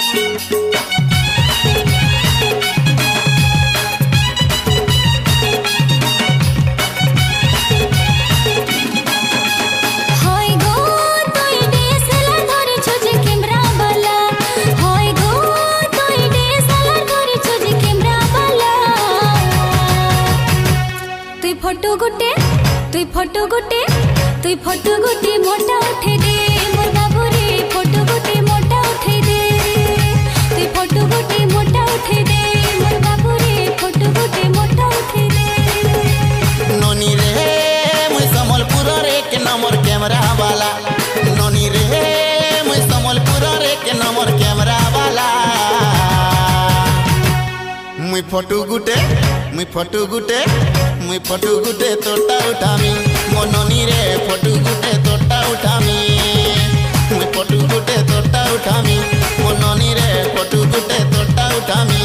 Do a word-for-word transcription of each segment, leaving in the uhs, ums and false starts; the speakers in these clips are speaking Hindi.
फोटो गुटे तुई फोटो गुटे तुई फोटो गुटे मोटा उठे दे मोर बाबू रे फोटो गुटे मोटा उठे दे तुई फोटो गुटे मोटा उठे दे मोर बाबू रे फोटो गुटे मोटा उठे दे। नोनी रे मुई समलपुर रे के नंबर कैमरा वाला नोनी रे मुई समलपुर रे के नंबर कैमरा वाला मुई फोटो गुटे मुई फोटो गुटे मुई फोटो गुटे तोटा उठामी मो नोनी रे फोटो गुटे तोटा उठामी मुई फोटो गुटे तोटा उठामी मो नोनी रे फोटो गुटे तोटा उठामी।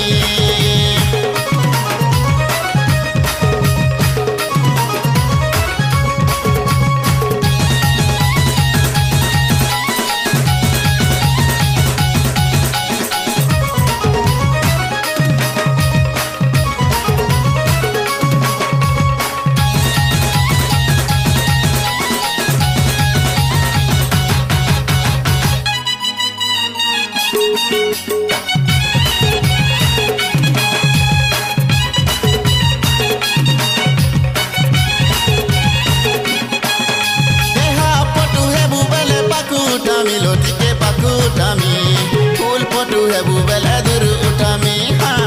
फूल फोटो है बुबल दूर उठामी हाँ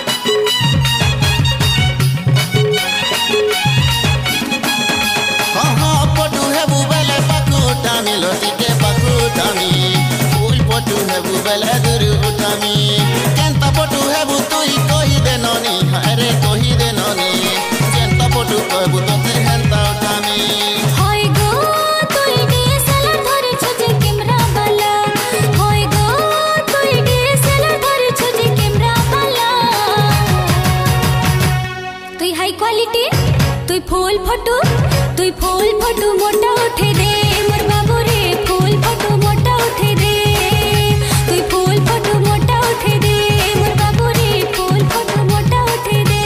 हाँ फोटो है बुबल पकुटामी लोटी के पकुटामी फूल फोटो है बुबल दूर उठामी केंता फोटो है बु तुई कही दे नोनी अरे कही दे नोनी केंता फोटो कहबु तो ते हेंता उठामी। तुई फूल फोटो तुई फूल फोटो मोटा उठे दे मोर बाबू रे फूल फोटो मोटा उठे दे तुई फूल फोटो मोटा उठे दे मोर बाबू रे फूल फोटो मोटा उठे दे।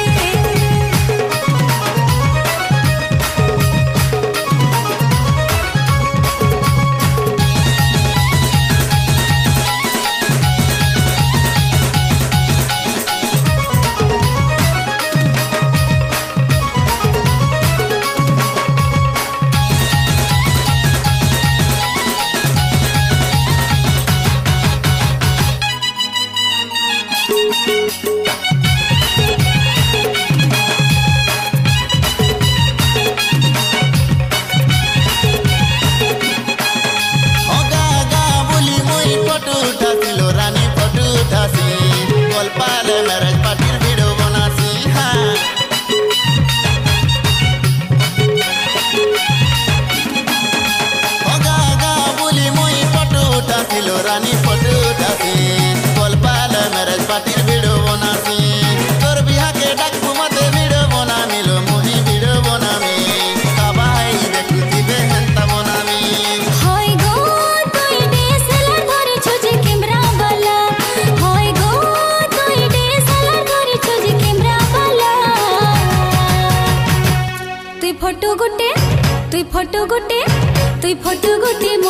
रानी फोटो उठासी कोलपाल मैरिज पार्टी वीडियो बनासी तोर बिहा के डाक घुमाते वीडियो बना मिलो मोही वीडियो बनामी काबाई देखुती बेहंता बनामी। होय गो तुई डीएसएलआर धरि छोजे कैमरा वाला होय गो तुई डीएसएलआर धरि छोजे कैमरा वाला तुई फोटो गुटे तुई फोटो गुटे तुई फोटो गुटे